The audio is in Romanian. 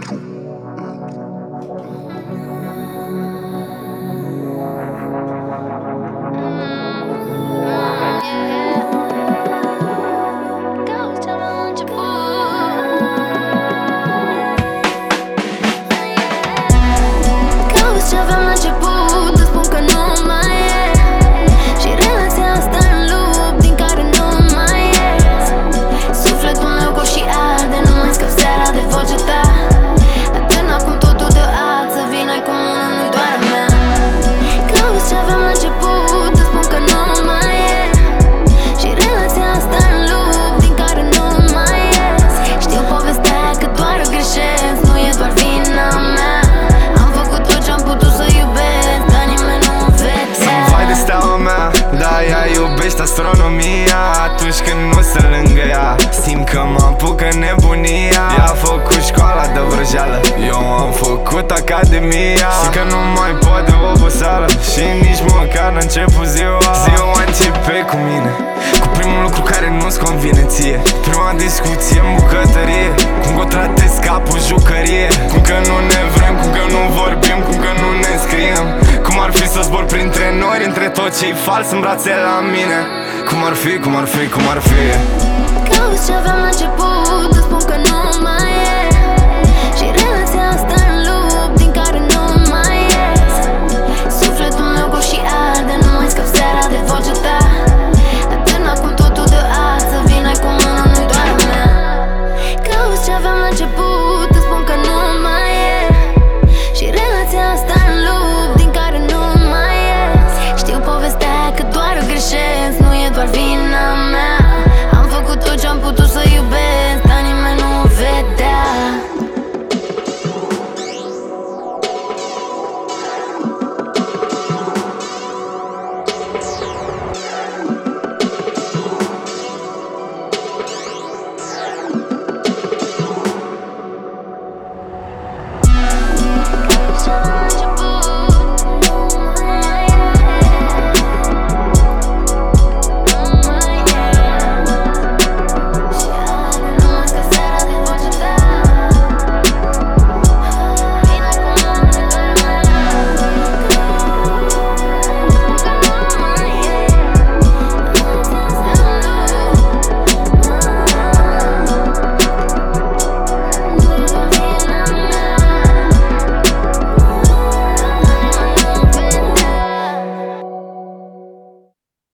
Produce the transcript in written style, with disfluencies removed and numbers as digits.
Astronomia atunci când nu sunt lângă ea. Simt că mă apucă nebunia. Ea a făcut școala de vrăjeală, eu am făcut academia. Și că nu mai pot de oboseală și nici măcar n-a început ziua. Ziua începe cu mine, cu primul lucru care nu-ți convine ție. Prima discuție în bucătărie, cum că o tratezi ca o jucărie. Cum că nu ne vrem, cum că nu vorbim, cum că nu ne scriem. Cum ar fi să zbor printre nori, între tot ce-i fals în brațe la mine. Cum ar fi, cum ar fi, cum ar fi. Cauți ce aveam la început, îți spun că nu mai e. Și relația asta în loop din care nu mai ies. Sufletul meu gol și arde, nu mai scap seara de vocea ta. Atârna cum totul de azi, să vin ai cu mână, nu-i doar a mea. Cauți ce aveam la început,